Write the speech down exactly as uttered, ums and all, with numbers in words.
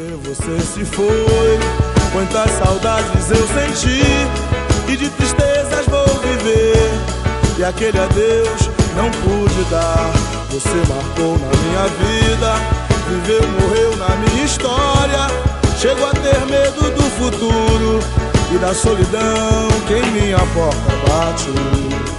Você se foi, quantas saudades eu senti, e de tristezas vou viver, e aquele adeus não pude dar. Você marcou na minha vida, viveu, morreu na minha história. Chego a ter medo do futuro e da solidão que em minha porta bate.